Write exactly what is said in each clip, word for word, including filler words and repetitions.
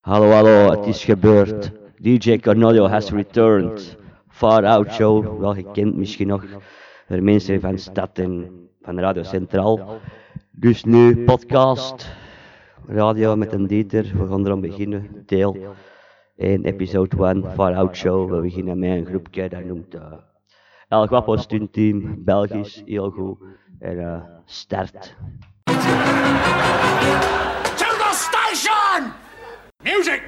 Hallo, hallo, het is gebeurd. D J Cornelio has returned. Far Out Show, wel gekend misschien nog door mensen van Stad en van Radio Centraal. Dus nu podcast, radio met een Dieter. We gaan erom beginnen, deel één, episode één, Far Out Show. We beginnen met een groepje dat noemt uh, El Guapo Stuntteam, Belgisch, heel goed. En uh, start. To the station! Music!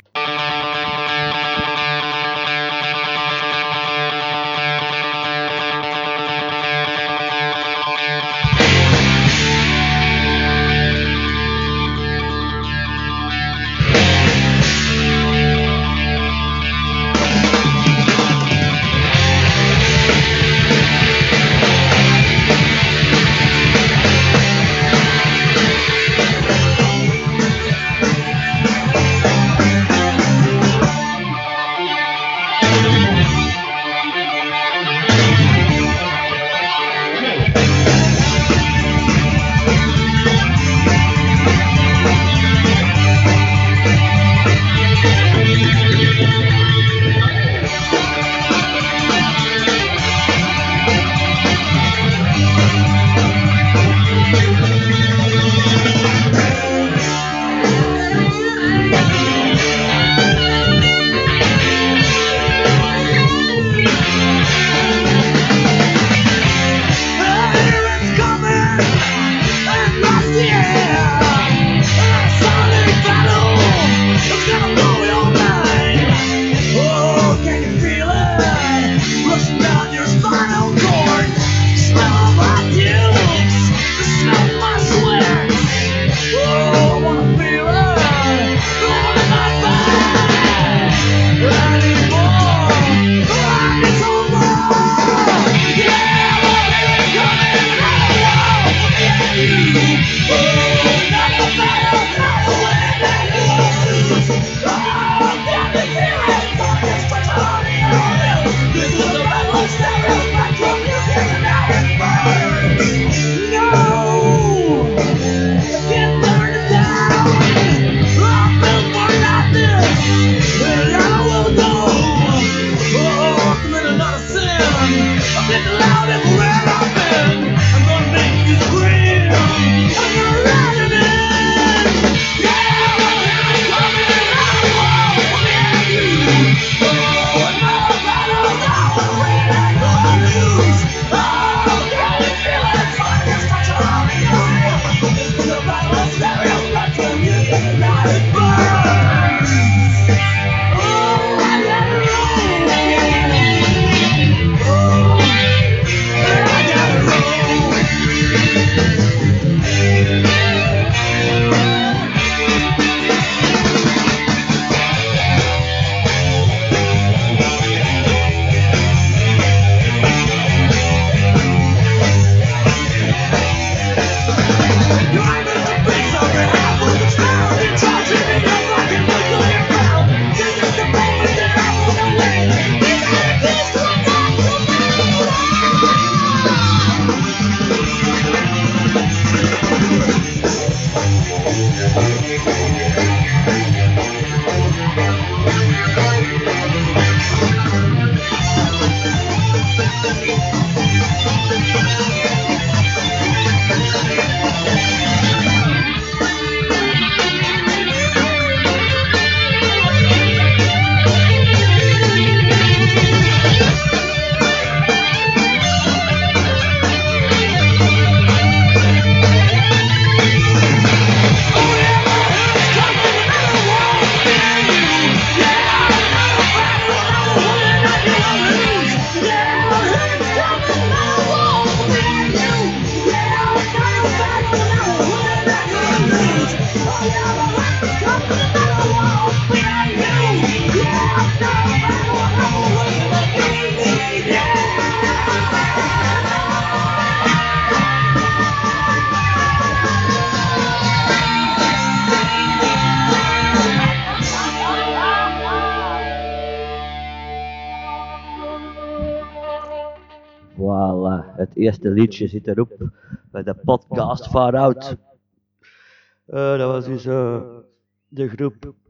Voilà, het eerste liedje zit erop bij de podcast Far Out. Uh, dat was dus uh, de groep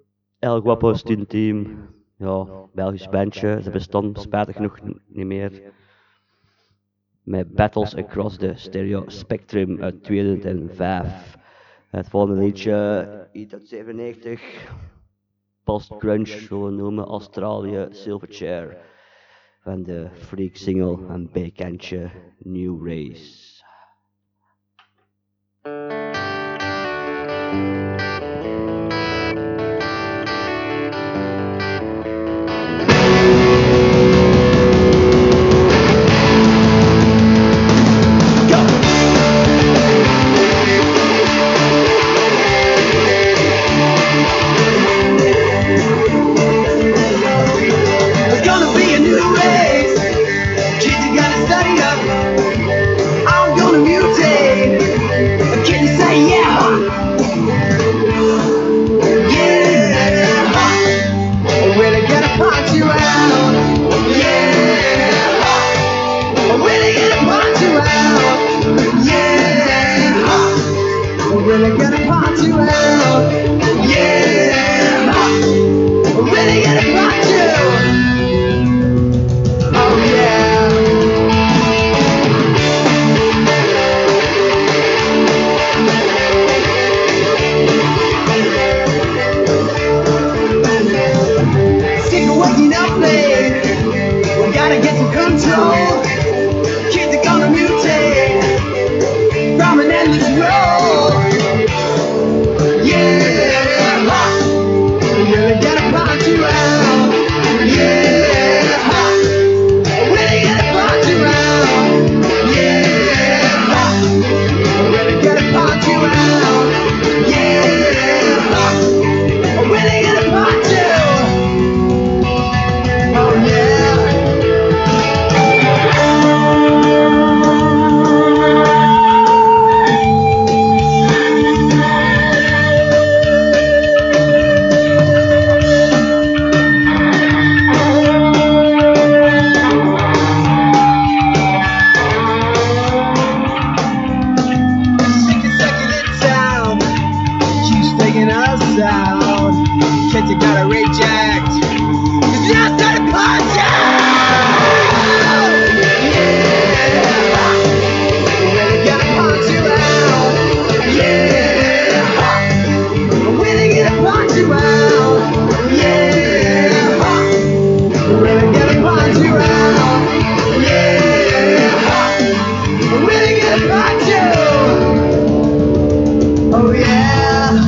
El Guapo Student Team. Ja, Belgisch bandje. Ze bestond spijtig genoeg n- niet meer. Met Battles Across the Stereo Spectrum uit tweeduizend vijf. Het volgende liedje, iets uit zevenennegentig. Post-grunge, zullen we noemen, Australië, Silverchair. Van de Freak single en B-kantje New Race. It's gonna be a new race. Kids, you gotta study up. I'm gonna mutate. Can you say yeah? Yeah. I'm really gonna punch you out. Yeah. I'm really gonna punch you out. Yeah. I'm really gonna punch you out. Yeah. I'm really gonna punch you. Oh yeah. Sick of waking up late. We gotta get some control. Kids are gonna mutate from an endless road. Yeah. We really gotta punch you out. Yeah. We really gotta punch you out. Yeah. We really gotta punch you out. Yeah. We really gotta punch you. Oh yeah. Sick and sucking it down. Keeps taking us out. Kids, you gotta reject. Cause you're not gonna punch out. Yeah. We really gotta punch you out. Yeah. We really gotta punch you out. Yeah. We really gotta punch you out. Yeah. We really gotta punch you. Oh yeah.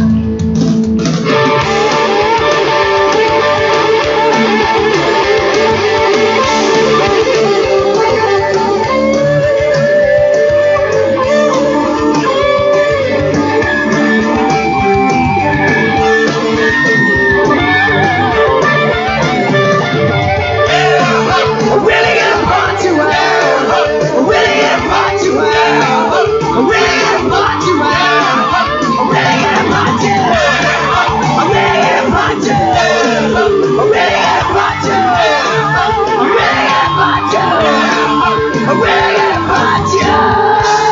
I'm really gonna punch you out. I'm really gonna punch you out. I'm really gonna punch you out. I'm really gonna punch you. I'm really gonna punch you. I'm really gonna punch you. I'm really gonna punch you. I'm really gonna punch you.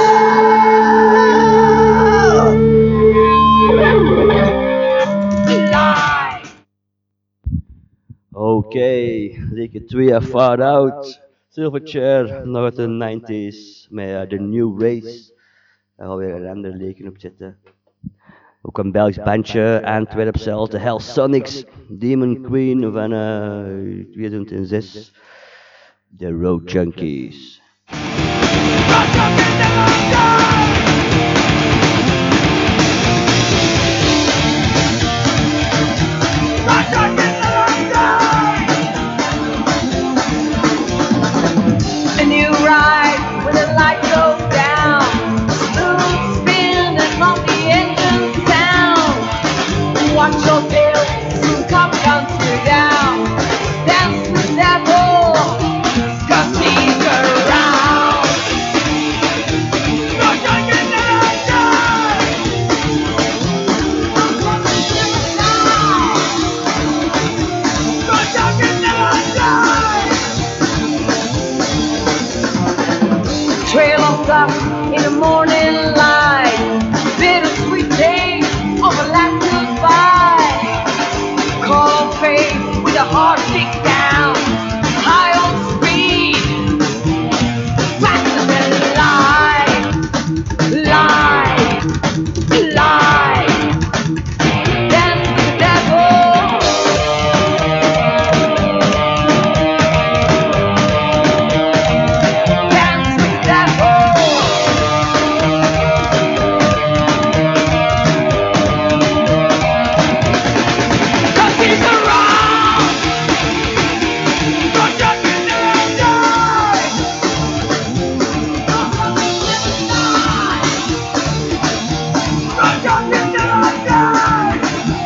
Oké, liedje twee, Far Out. Silverchair, nog uit de nineties, met eh, The New Race. Daar gaan we weer een ander liedje op zitten. Ook een Belgisch bandje, Antwerp zelfs, de Hell Sonics, Demon Queen van eh tweeduizend zes. The Road Junkies. A new ride when the light goes down. Smooth spin and monkey engine sound. Watch your tail, soon come bouncing down. Dance the devil, cause he's around. Not gonna get that down. I'm coming to the town. heart kick down, high on speed, faster than light, light, light. Dance with the devil. Dance with the devil. Cause he's around. Don't just be there, die. Don't just be there, die.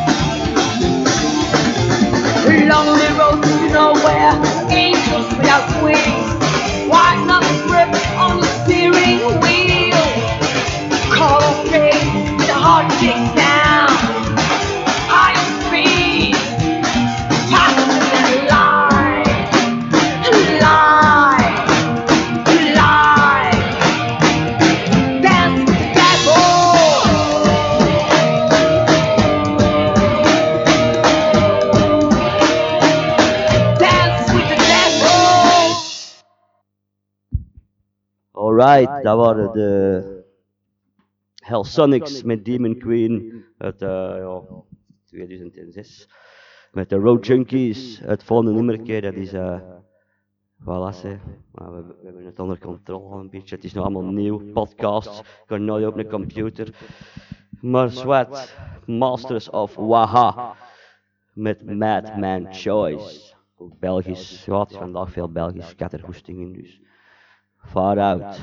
Lonely road to nowhere, angels without wings, white knuckle grip on the steering wheel. Call of fate with a heart kick down, high on speed, faster than light, light, light. Dance with the devil. Dance with the devil. Alright, dat waren de Hellsonics met Demon Queen uit uh, ja, tweeduizend zes. Met de Road Junkies, het volgende nummerke, dat is uh, voilà, ze. Maar we, we hebben het onder controle al een beetje. Het is nog allemaal nieuw, podcast, ik kan nooit op een computer. Maar zwart, Masters of Waha met Madman Choice. Ook Belgisch, ja, het is vandaag veel Belgisch, ik had er goesting in dus. Far out.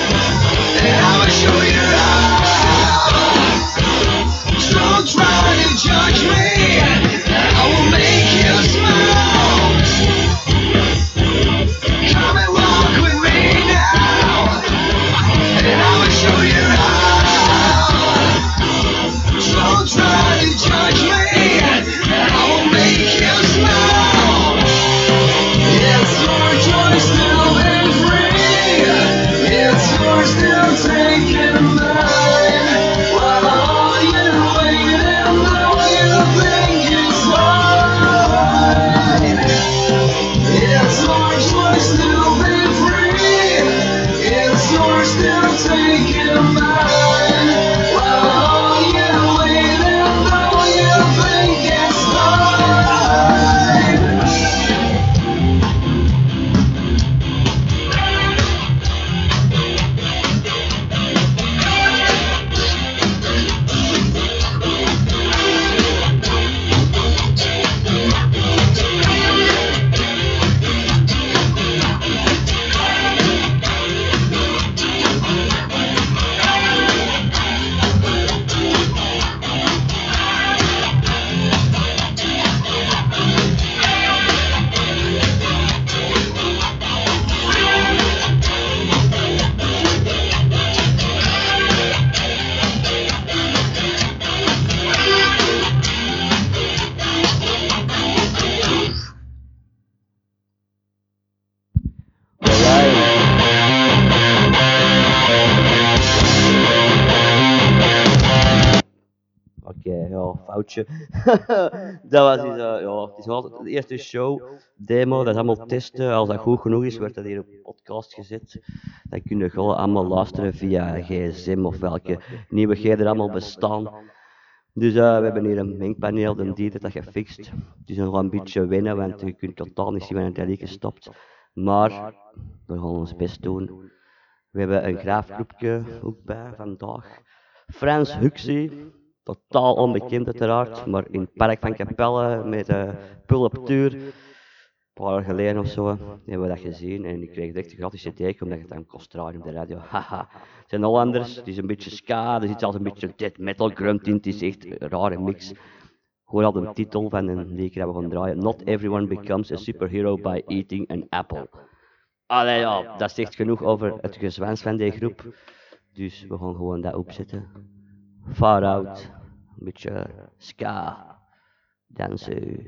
Show you how. Don't try to you're still taking mine. Well, all you waiting for, you think it's mine. Oké, ja, foutje. Dat was dus, uh, ja, het is nog altijd de eerste show, demo, dat is allemaal testen. Als dat goed genoeg is, wordt dat hier op podcast gezet. Dan kun je gewoon allemaal luisteren via gsm of welke nieuwigheden er allemaal bestaan. Dus uh, we hebben hier een mengpaneel, de die dat gefixt. Het is nog een beetje wennen, want je kunt totaal niet zien wanneer het liedje stopt. Maar we gaan ons best doen. We hebben een graafgroepje ook bij vandaag. Frans Huxley, totaal onbekend uiteraard, maar in het park van Capelle met uh, Pulptuur. Een paar jaar geleden of zo hebben we dat gezien en ik kreeg direct een gratis cd omdat het dan kost draaien op de radio. Haha, het zijn Hollanders, het is een beetje ska, er zit zelfs een beetje death metal grunt in, het is echt een rare mix. Hoor al de titel van een liedje dat we gaan draaien. Not everyone becomes a superhero by eating an apple. Allee ja, dat zegt genoeg over het gezwans van die groep. Dus we gaan gewoon dat opzetten. Far out, een beetje ska, dansen.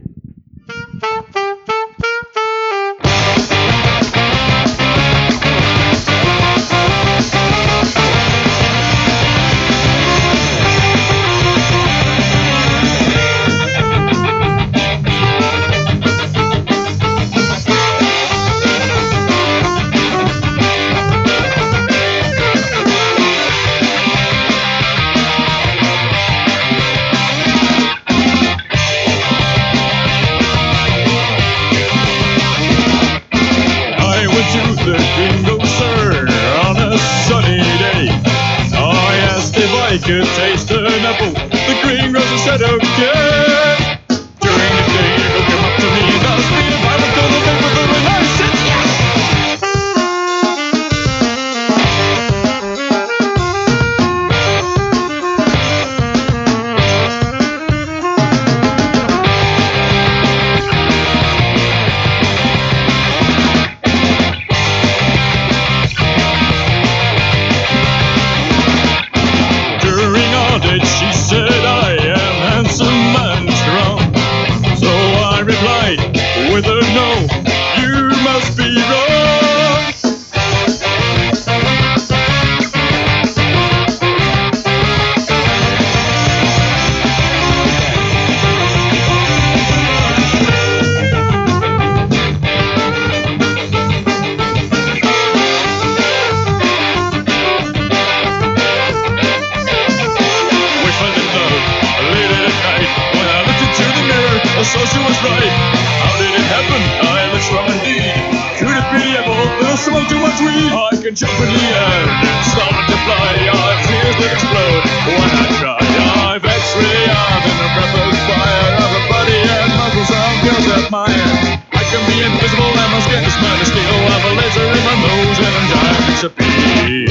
I could taste an apple. The greengrocer said okay. During the day you could come up to me and ask me if I was gonna live with her, and I said yes. She said I am handsome and strong. So I replied with a no, you must be wrong. So she was right. How did it happen? I look strong indeed. Could it be able to smoke too much weed? I can jump in the air and start to fly. I've tears that explode when I try. I've X-ray arms and a breath of fire. I've a body and muscles I'm girls admire. I can be invisible and my skin is mine of steel. I've a laser in my nose and I'm dying to disappear.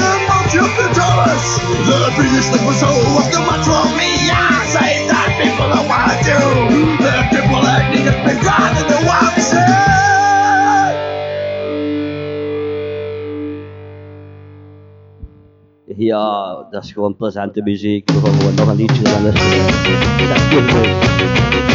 The beast that was so what's the matter with me? I say that people dat is gewoon plezante muziek. We gaan gewoon nog een liedje dan dat is dus.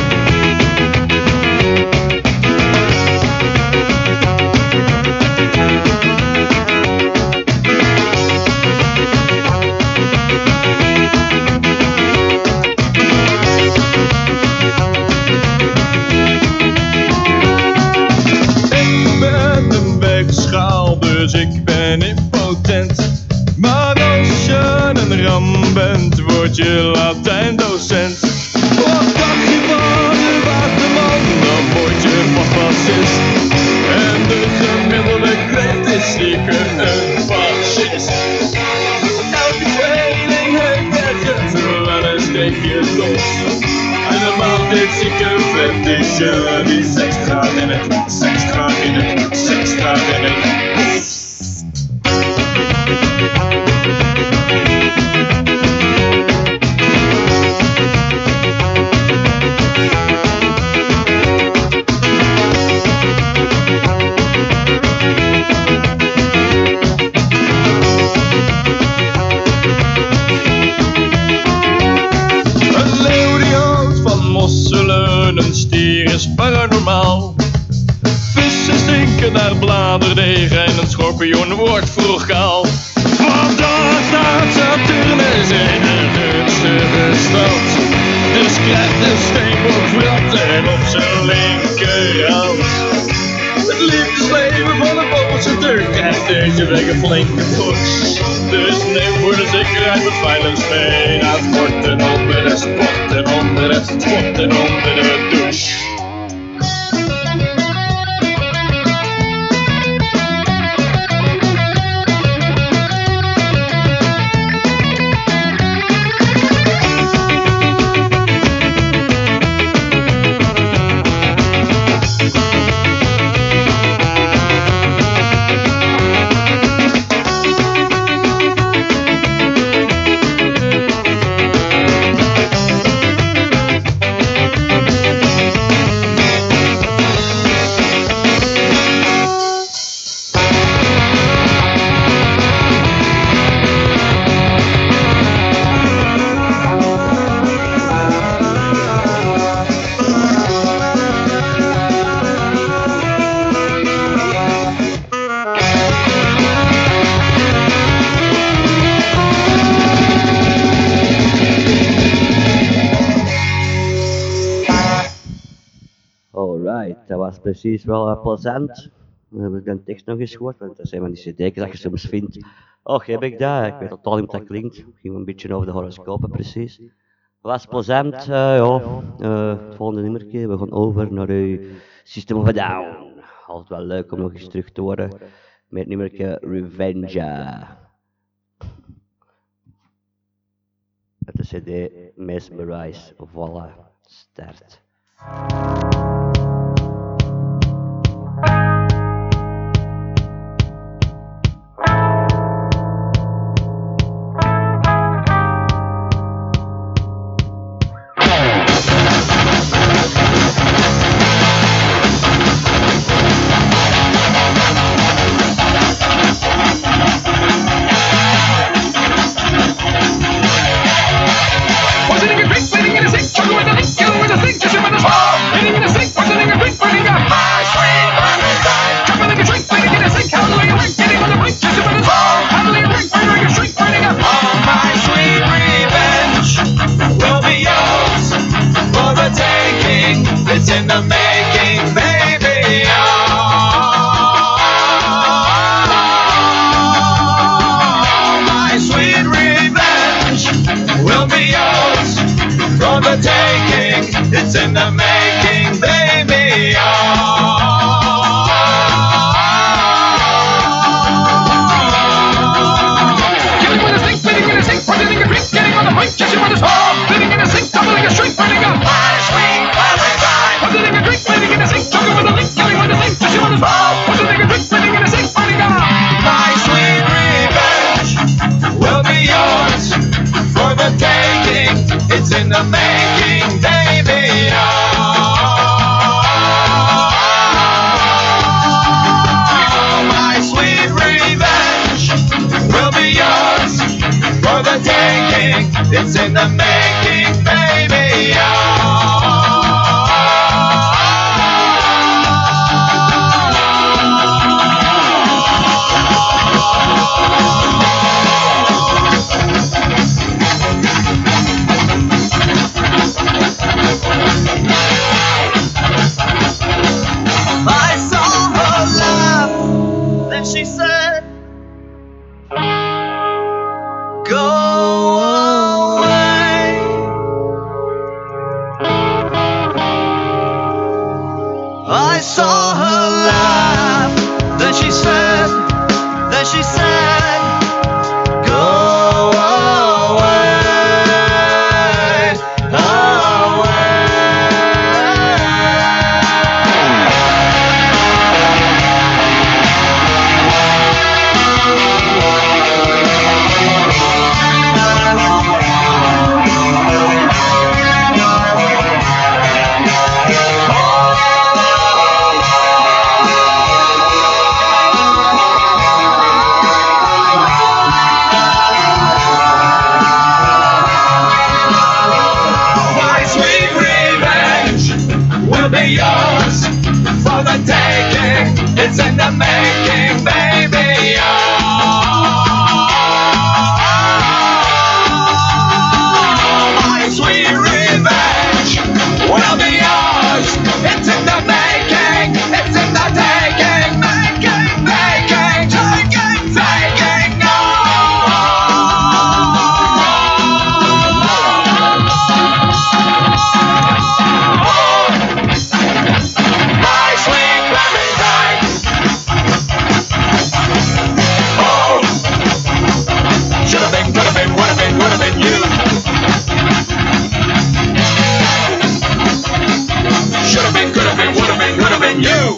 Dus ik ben impotent. Maar als je een ram bent, word je Latijn-docent. Wat dacht je van de waterman? Dan word je fascist. En de gemiddelde kreeft is zeker een fascist. Elke tweeling heeft ergens wel een steekje los. En een man heeft zieke fetishje, die seks gaat in het, seks gaat in het, seks gaat in het. Een stier is paranormaal. Vissen stinken naar bladerdeeg en een schorpioen wordt vroeg kaal. Vandaag staat Saturnus in een gunstige stand. Dus krijgt een steenbok vratten op zijn linkerhand. Het liefdesleven van een boze Turk krijgt deze week een flinke push. Dus neem voor de zekerheid wat violence mee naar het sport en onder de sport en onder het sport en onder de douche. Dat was precies wel uh, plezant. Dan heb ik de tekst nog eens gehoord, want dat zijn van die cd's dat je soms vindt. Och, heb ik dat? Ik weet totaal niet hoe dat klinkt. Het ging een beetje over de horoscopen precies. Dat was plezant, uh, ja. Uh, het volgende nummertje, we gaan over naar uw System of a Down. Altijd wel leuk om nog eens terug te horen met het nummertje Revenge. Met de cd Mesmerize, voilà, start. In the making, baby. Oh, my sweet revenge will be yours for the taking. It's in the making, baby. Oh, getting with a sink, fitting in a sink, putting in a drink, getting on the brink, just you want to fall, fitting in a sink, doubling a shrink, burning up. My sweet Putting a drink, putting in a sink, talking with a link, killing with a sink, just you want to fall. Putting a drink, putting in a sink, burning up. My sweet revenge will be yours for the taking. It's in the making, baby. Oh, my sweet revenge will be yours for the It's in the making, baby. I saw her laugh, then she said, go away. I saw her laugh, then she said, then she said, go away, away. My sweet revenge will be yours for the taking. It's in the making, baby. My sweet revenge will be yours. It's in the making. It's in the taking, making, making, taking, taking. My sweet Valentine. Oh, should have been, could have been, would have been, would have been you. Should have been, could have been, would have been, could have been you.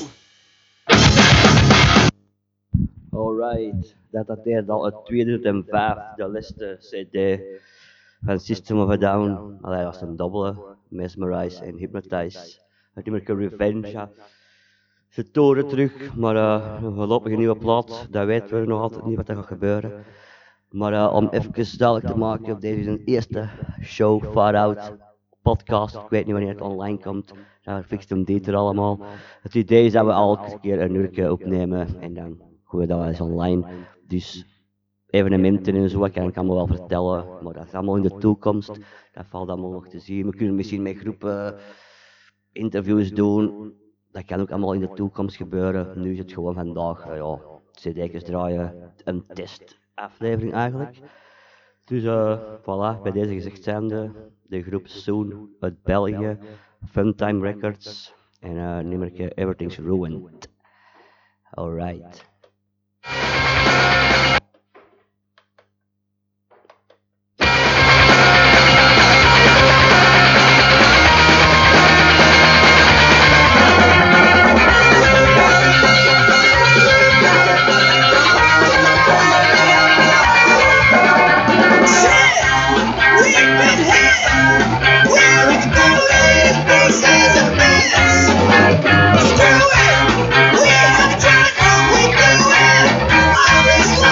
Alright, dat dateert al uit tweeduizend vijf, de laatste cd van System of a Down. Allee, dat was een dubbele, Mesmerize en Hypnotize. Het nummer Revenge, ja. Ze toren terug, maar uh, een voorlopige nieuwe plaat, dat weten we nog altijd niet wat er gaat gebeuren. Maar uh, om even duidelijk te maken op deze eerste show, Far Out podcast, ik weet niet wanneer het online komt, daar fixt hem dit er allemaal. Het idee is dat we elke keer een uurtje opnemen en dan gooien we dat wel eens online. Dus evenementen en zo, dat kan ik allemaal wel vertellen, maar dat is allemaal in de toekomst, dat valt allemaal nog te zien. We kunnen misschien met groepen interviews doen, dat kan ook allemaal in de toekomst gebeuren. Nu is het gewoon vandaag, uh, ja, cd's draaien, een testaflevering eigenlijk. Dus uh, voilà, bij deze gezegd zijnde, de groep Soon uit België, Funtime Records en uh, nummerke Everything's Ruined. Alright. Screw it! We have tried all we do it!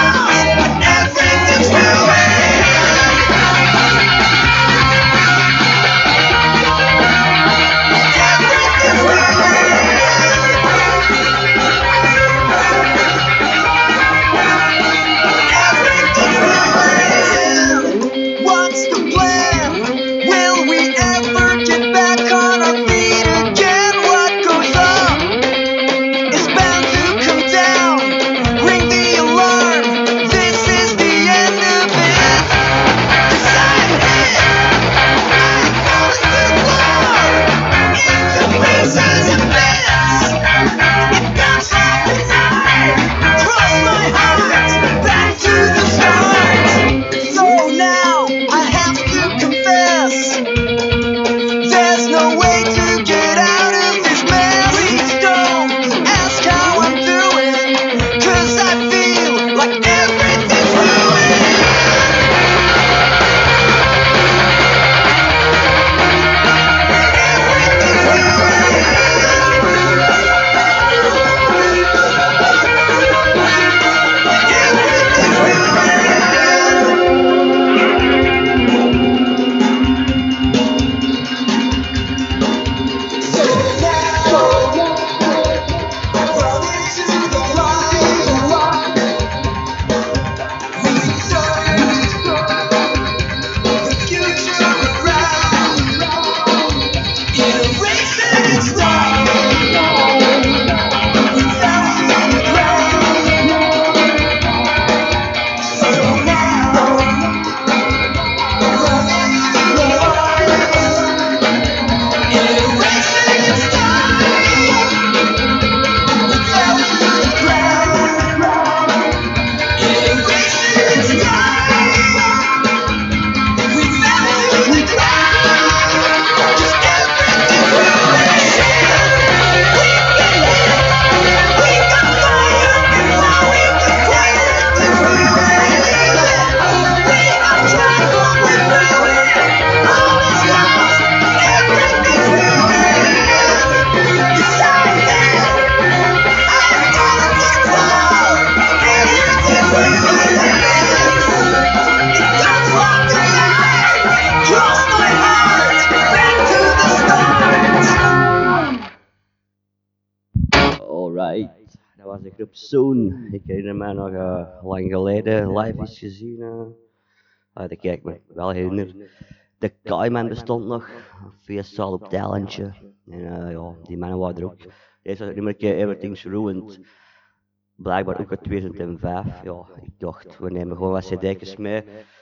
Alright, dat was de groep Soon. Ik herinner me nog eh, lang geleden live eens gezien. eh. Ah, dat kijk me wel herinner. De Kaiman bestond nog, een feestzaal op het eilandje. En eh, ja, die mannen waren er ook. Deze nummerke Everything's Ruined. Blijkbaar ook uit tweeduizend vijf. Ja, ik dacht, we nemen gewoon wat cd'tjes mee.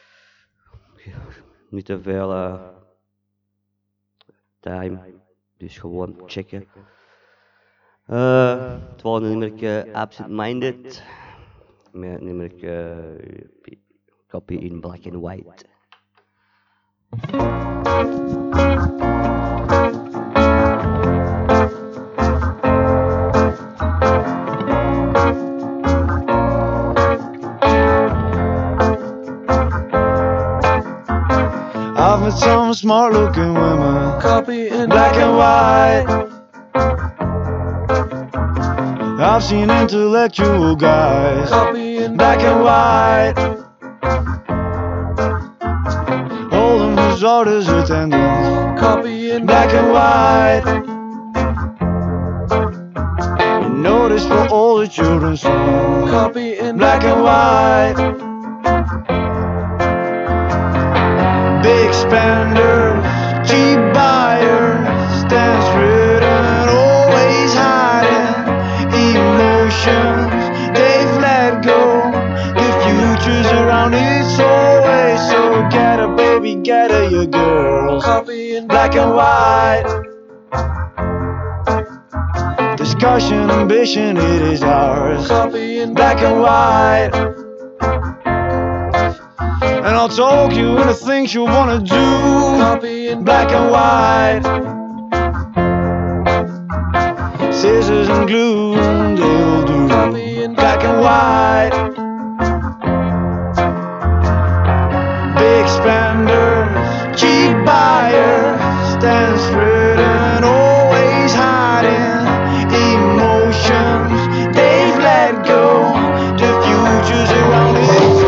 Niet te veel eh, time, dus gewoon checken. Uh, het volgende nummerke Absent Minded. Met het nummerke uh, Copy in Black and White. I've met some smart looking women, copy in black and white. I've seen intellectual guys, copy in black and white. Holding his orders attendants, copy in black and white. Notice for all the children's songs, copy in black and white. Big spenders, cheap buyers, stands written, always hiding emotions they've let go. The future's around, it's always so. Get her, baby, get her, your girl. Copy in black and white. Discussion, ambition, it is ours. Copy in black and white. And I'll talk you into things you wanna do. Copy in black and white. Scissors and glue, they'll do. Copy in black and white. Big spenders, cheap buyers, stands written, always hiding emotions they've let go. The future's around it.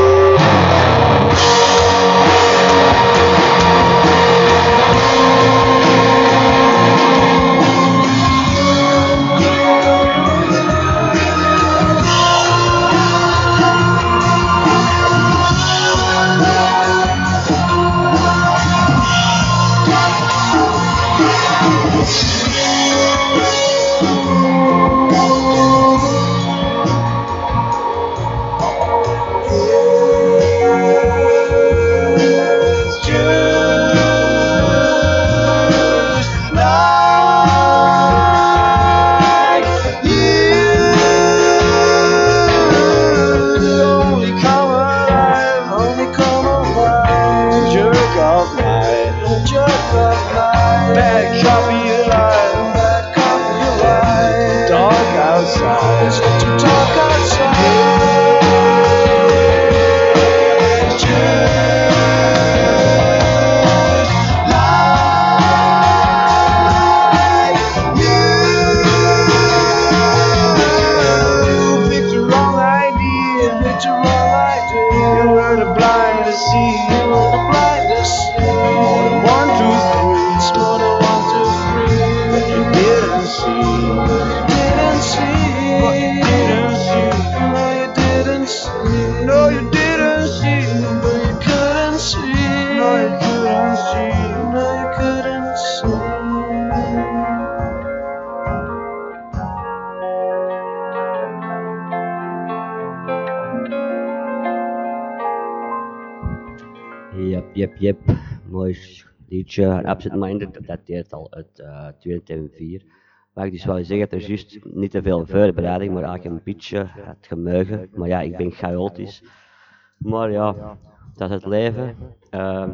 Yep, yep, yep. Mooi liedje. Absent Minded, dat dateert al uit uh, tweeduizend vier. Waar ik dus wou zeggen, dat er juist niet te veel voorbereiding, maar eigenlijk een beetje het gemeugen. Maar ja, ik ben chaotisch. Maar ja, dat is het leven. Uh,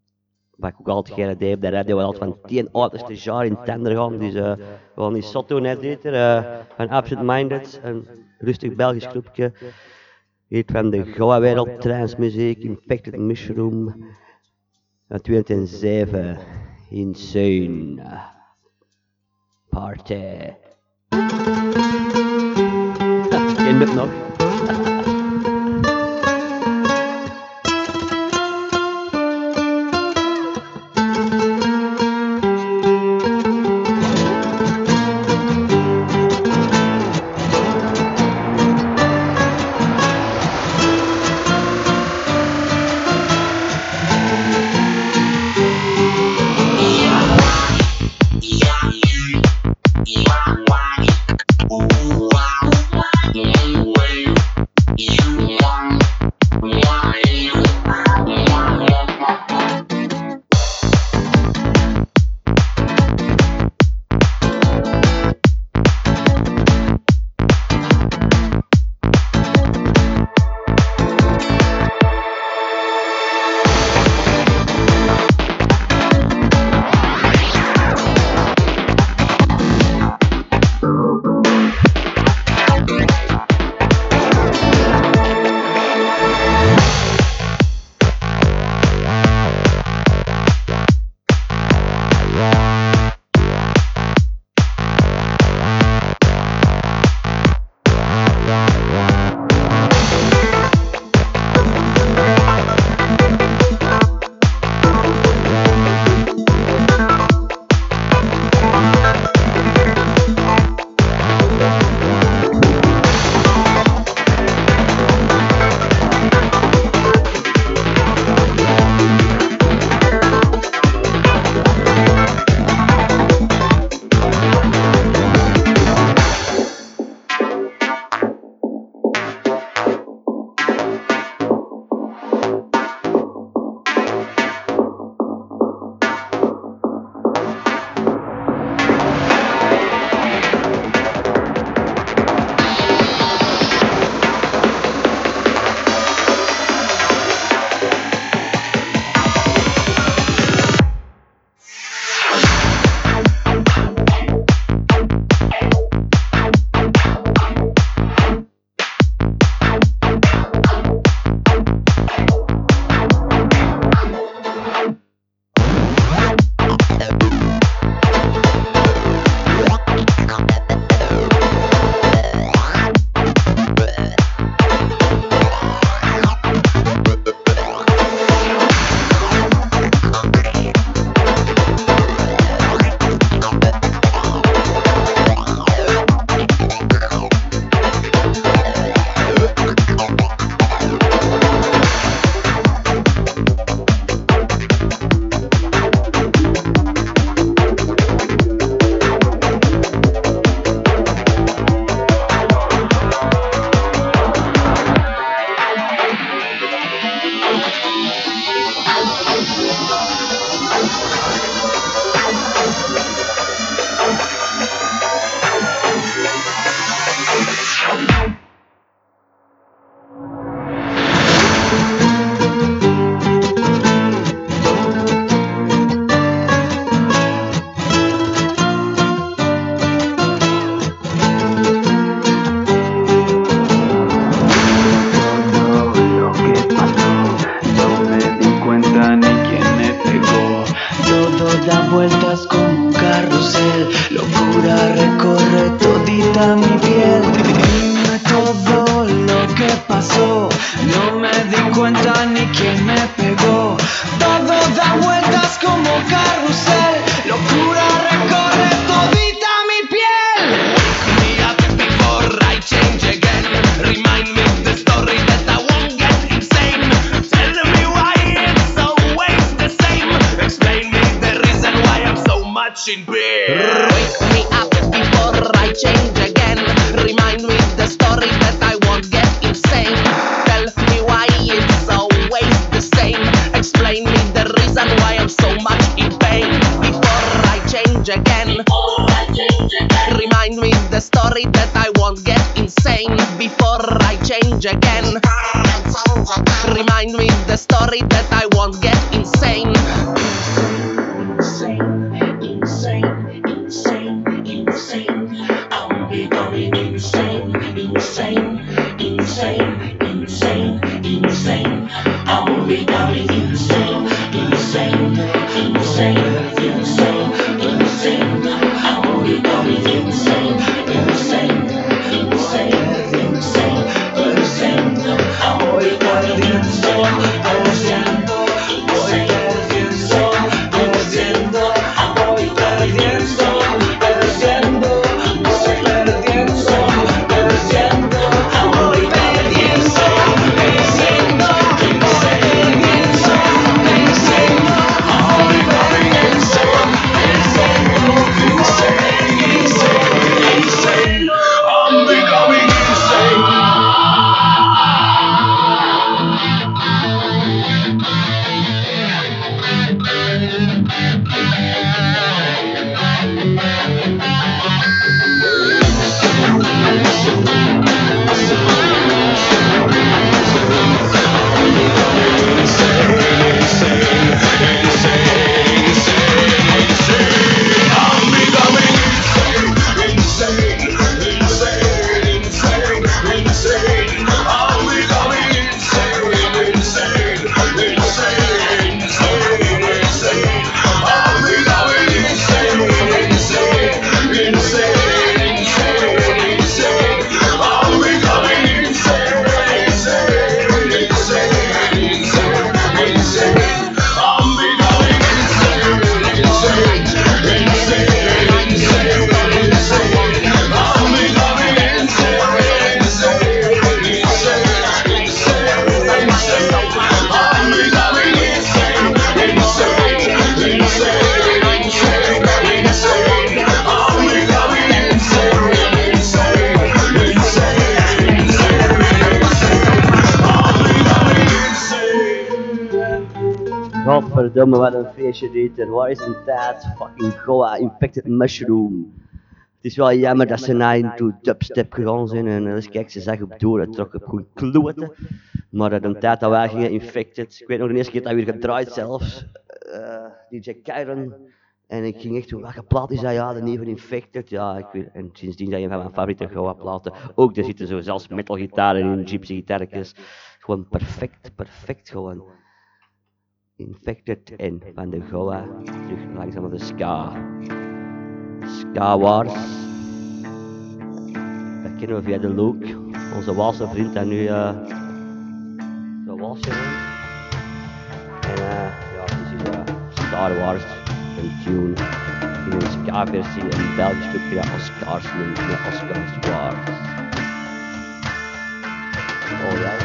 wat ik ook altijd geen idee heb, de radio altijd van tien uiterste jaar in tender gaan. Dus uh, we gaan niet zot doen, hè, Dieter. Uh, van Absent Minded, een rustig Belgisch groepje. Hier van de gouden wereld, transmuziek, Infected Mushroom. Uit tweeduizend zeven, Insane Party. Ken je het nog? vueltas como un carrusel, locura recorre todita mi piel. Dime todo lo que pasó, no me di cuenta ni quién me pegó. Todo da vueltas como un carrusel, locura recorre todita mi piel. Wake me up before I change again. Remind me the story that I won't get insane. Tell me why it's always the same. Explain me the reason why I'm so much in pain. Wake me up before I change again. Remind me the story that I won't get insane. Tell me why it's always the same. Explain me the reason why I'm so much in pain. Before I change again. Remind me the story that I won't get insane. Before I change again. Remind me the story that I won't get insane. Insane, insane, insane, insane. I'm becoming insane, insane, insane, insane, insane. I'm becoming insane, insane, insane, insane, insane. I'm becoming insane, insane, insane, insane, insane. I'm becoming insane, insane. Voy perdiendo, perdiendo, voy perdiendo, perdiendo, voy perdiendo, perdiendo, voy perdiendo, perdiendo, voy perdiendo, perdiendo, I'm becoming insane, insane, insane, insane, insane. I'm becoming insane. Godverdomme, wat een feestje dit er. Waar is een tijd? Fucking Goa, Infected Mushroom. Het is wel jammer dat ze naar into dubstep gegaan zijn en dus kijk, ze zag op door, het trok op goed kloten. Maar dat een tijd dat wij gingen Infected, ik weet nog de eerste keer dat we weer gedraaid zelfs, uh, D J Kyron. En ik ging echt, welke plaat is dat? Ja, de nieuwe Infected. Ja, ik weet, en sindsdien is dat een van mijn favoriete Goa platen. Ook, er zitten zo zelfs metal gitaren in, gypsy gitarretjes. Gewoon perfect, perfect gewoon. Infected en van de Goa terug langzaam naar de ska. Ska Wars. Dat kennen we via de Luke, onze Waalse vriend dat nu uh, zo Waalse is. En uh, ja, dit is uh, Star Wars, een tune in een ska versie, een Belgisch stukje dat Oscars noemt, met Oscars Wars. Oh ja.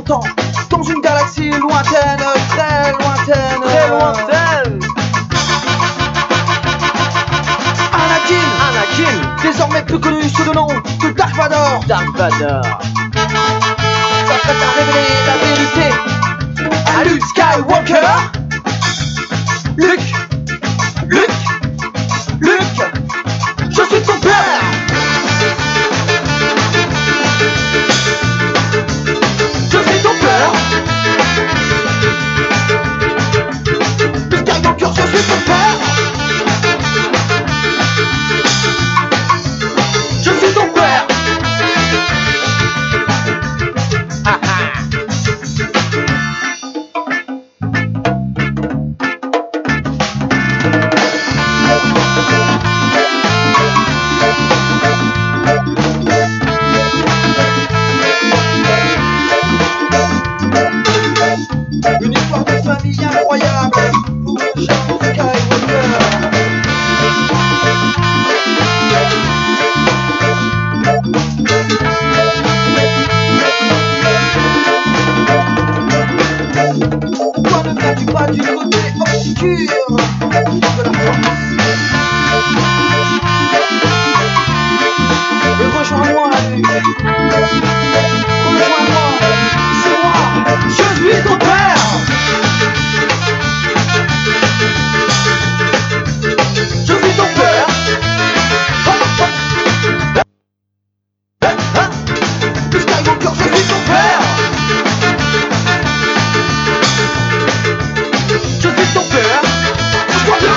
longtemps, dans une galaxie lointaine, très lointaine, très lointaine. Anakin, Anakin, désormais plus connu sous le nom de Dark Vador. Dark Vador. S'apprête à révéler la vérité à Luke Skywalker. Luke, Luke, Luke, je suis ton père. Je suis ton père. Luke Skywalker, je suis ton père. Je suis ton père. Ah ah. Une histoire de famille incroyable pour le jeune Skywalker. Pourquoi ne viens-tu pas du côté obscur de la force et rejoins-moi, Luke. Rejoins-moi, c'est moi, je suis ton père. Je suis ton père. Le Skywalker, je suis ton père. Je suis ton père. Sois bien.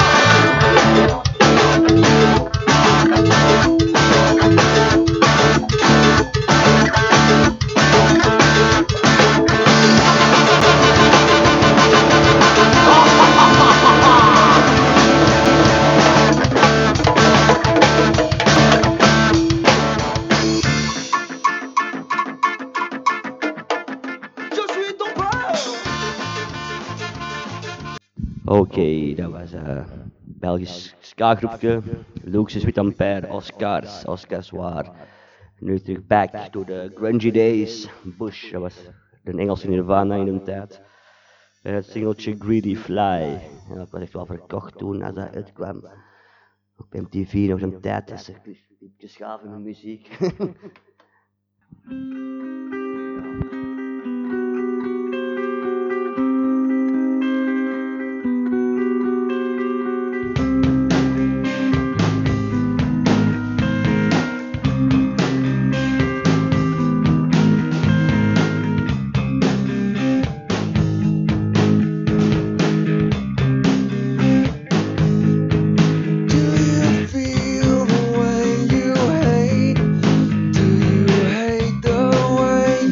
Oké, dat was een uh, Belgisch ska-groepje. Luke is with Ampère, Oscars, Oscars waar. Nu terug back to the grungy days. Bush, dat was de Engelse Nirvana in de tijd. En het singeltje Greedy Fly. En dat was echt wel verkocht toen als dat uitkwam. Op M T V nog zo'n tijd, dat ze diepjes gaven met muziek. Do you hate the way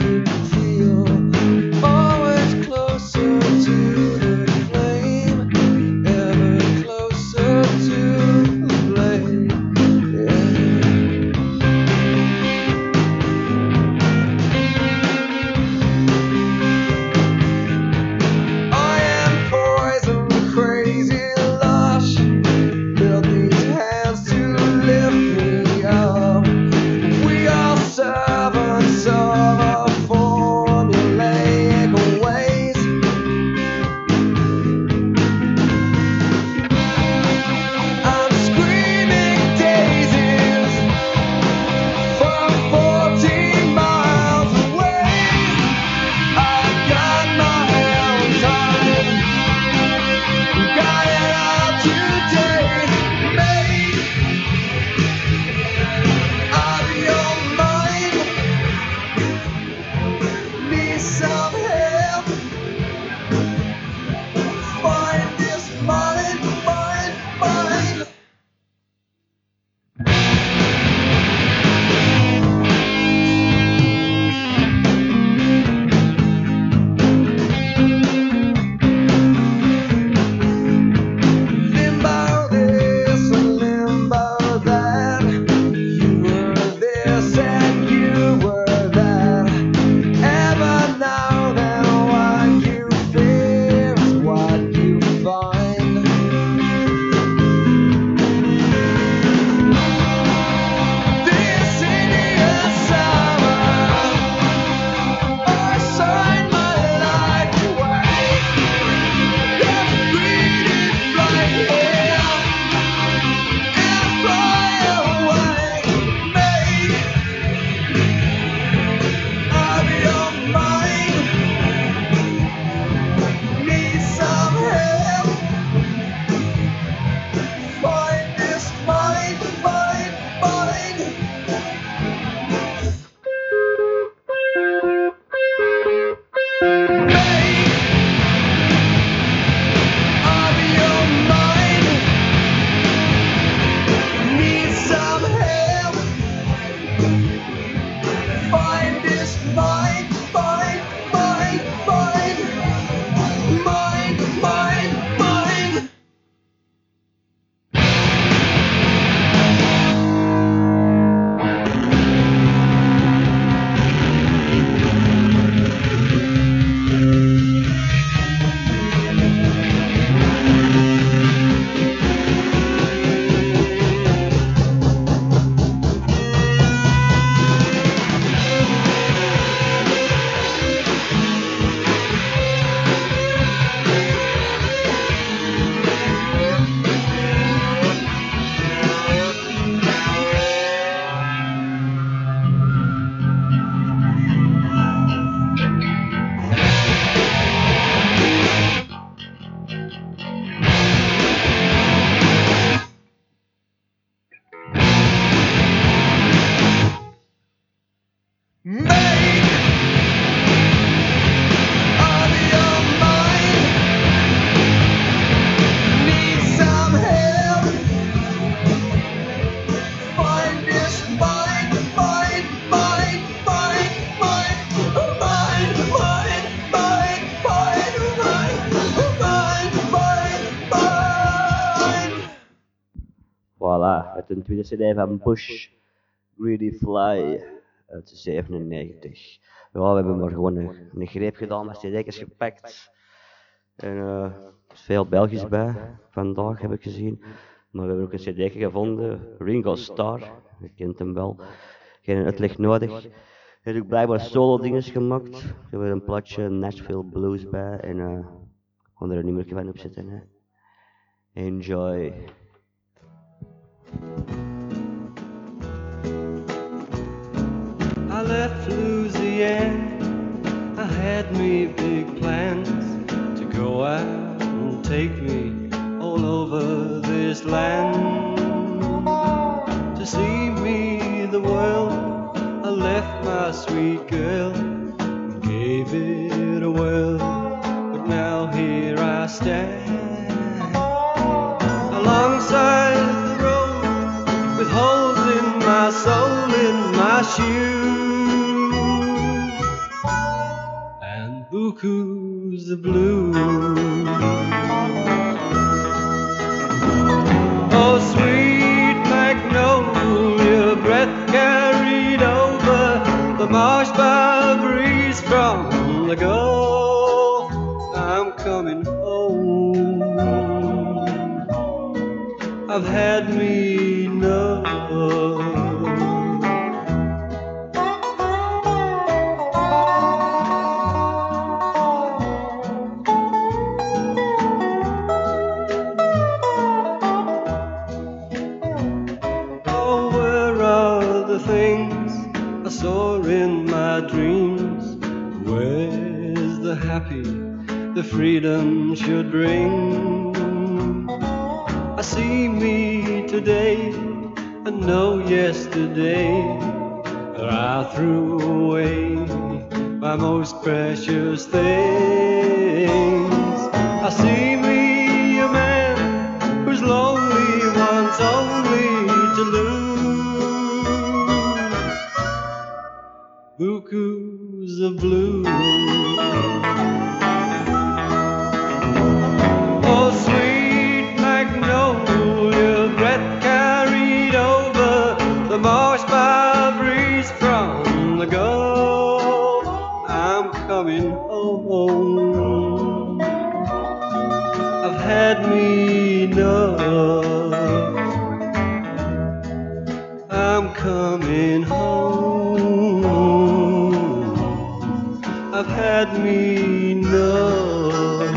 Of your mind, need some help. Find this mind, mind, mind, mind, mind, mind, mind. Make of your mind, need some help. Find this mind, mind, mind, mind, mind, mind, mind, mind, mind, mind, mind, mind. Voilà, met een tweede cd van Bush, Greedy Fly uit zevenennegentig. Ja, we hebben maar gewoon een, een greep gedaan met cd's gepakt. En eh, er is veel Belgisch bij, vandaag heb ik gezien. Maar we hebben ook een cd gevonden, Ringo Starr, je kent hem wel. Geen uitleg nodig. Hij heeft ook blijkbaar solo dinges gemaakt. We hebben er een platje Nashville Blues bij en eh ik kon er een nummertje van opzetten. Hè. Enjoy. I left Louisiana, I had me big plans to go out and take me all over this land. To see me the world, I left my sweet girl, and gave it a whirl, but now here I stand, alongside the road, with holes in my soul in my shoes. Bukus of blues. Oh, sweet magnolia, breath carried over the marsh by a breeze from the Gulf. I'm coming home. I've had me enough. Saw in my dreams, where's the happy the freedom should bring? I see me today and know yesterday, that I threw away my most precious things. I see me a man who's lonely, wants only to lose. Bukus of blues. Oh, sweet magnolia, breath carried over the marsh by a breeze from the Gulf. I'm coming home. I've had me enough. I'm coming home. I've had me enough.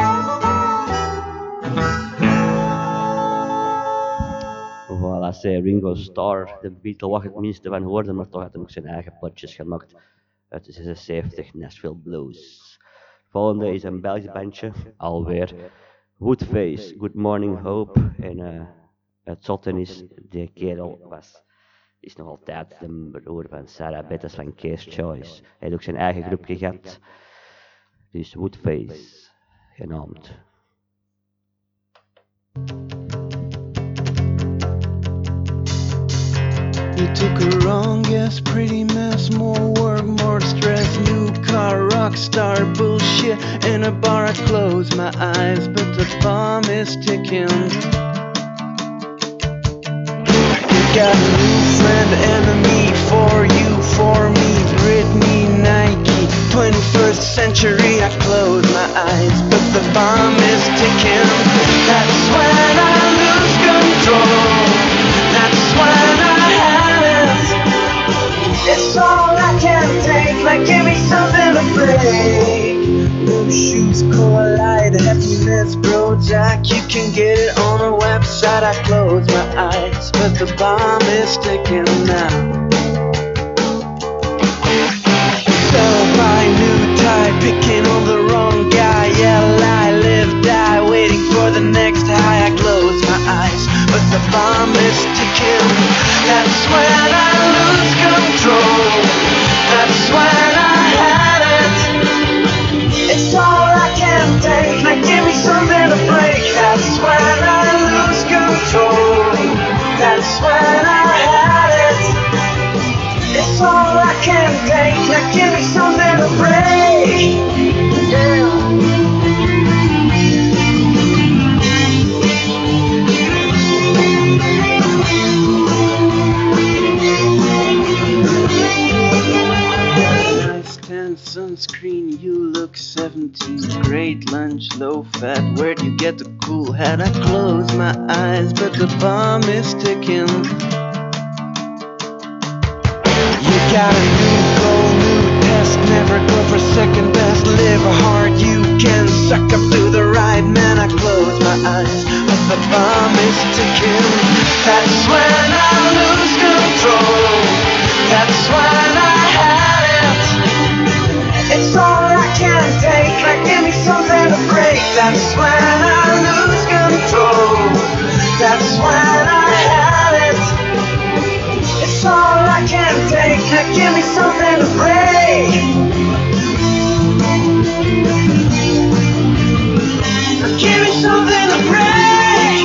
Voilà, zei Ringo Starr, de Beatle waar ik het minste van hoorde, maar toch had hij ook zijn eigen platjes gemaakt uit de zesenzeventig Nashville Blues. Volgende is een Belgisch bandje, alweer. Woodface, Good Morning Hope. En uh, het zotte is, die kerel was is nog altijd de broer van Sarah Bettes van Case Choice. Hij heeft ook zijn eigen groepje gehad, dus Woodface genaamd. You took a wrong guess, pretty mess, more work, more stress, new car, rock star bullshit, in a bar I close my eyes, but the bomb is ticking. You got a new friend, enemy, for you, for me, Britney, Nike, twenty-first century, I close my eyes, but the bomb is ticking. That's when I lose control, that's when I it's all I can take, like give me something to break. No shoes collide, happiness bro jack. You can get it on a website, I close my eyes, but the bomb is ticking now. Sell my new tie, picking on the wrong guy. Yeah, lie, live, die, waiting for the next high. I close my eyes, but the bomb is ticking. That's when I lose control. That's when I had it. It's all I can take. Now give me something to break. That's when I lose control. That's when I had it. It's all I can take. Now give me something to break. Yeah. Sunscreen, you look seventeen. Great lunch, low fat. Where'd you get the cool hat? I close my eyes, but the bomb is ticking. You got a new goal, new test. Never go for second best. Live hard, you can suck up to the right man. I close my eyes, but the bomb is ticking. That's when I lose control. That's when I had it. It's all I can take, like give me something to break. That's when I lose control. That's when I had it. It's all I can take, like give me something to break. Give me something to break.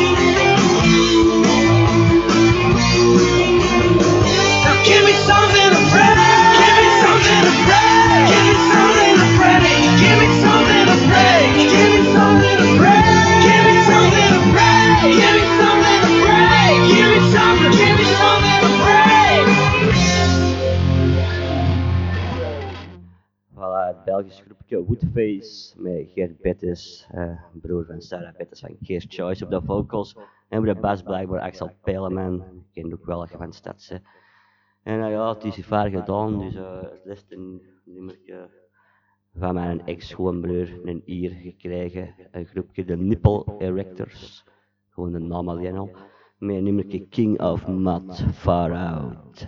Give me something to break. Give me something to break. Give me something to break. Give me something to break. Give me something to break. Give me something to break. Give me something to break. Give me something. Give me something to break. Voilà, het Belgisch groepje Woodface met Gert Bettes, uh, broer van Sarah Bettes van Case Choice op de vocals. En op de bas blijkbaar Axel Peleman, ik ken ook wel van Stadse. En uh, ja, het is hier vaar gedaan, dus uh, het laatste nummertje van mijn ex-schoonbroer, een Ier gekregen. Een groepje, de Nipple Erectors, gewoon de naam alleen al. Met een nummertje King of Mud, Far Out.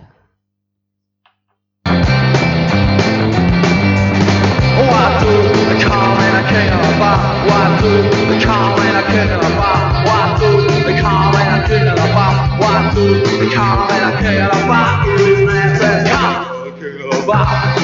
Why do the call and I can't about? Why do the call and I can't about? Why do the call and I can't about? Why do the call and I can't about? The reason I said call and I can't about.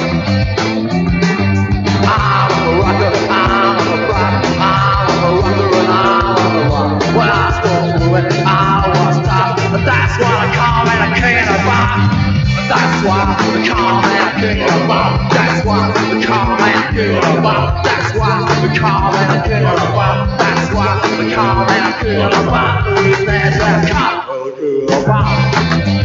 I'm a rocker, I'm a rock, I'm a rocker and I'm a rock. When I start moving, I was stop. That's why I call and I can't about. That's why the car man king about. That's why the car man king about. That's why the car man king about. That's why the car man king about. The reason is that car about.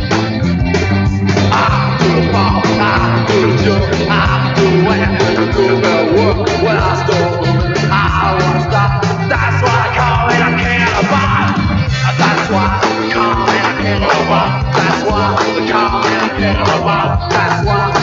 I do the ball, I do the jump, I do the wham, I do the work. When I start moving, I wanna stop. That's why the car man king about. That's why the car man king about. That's why the car man king about. That's why.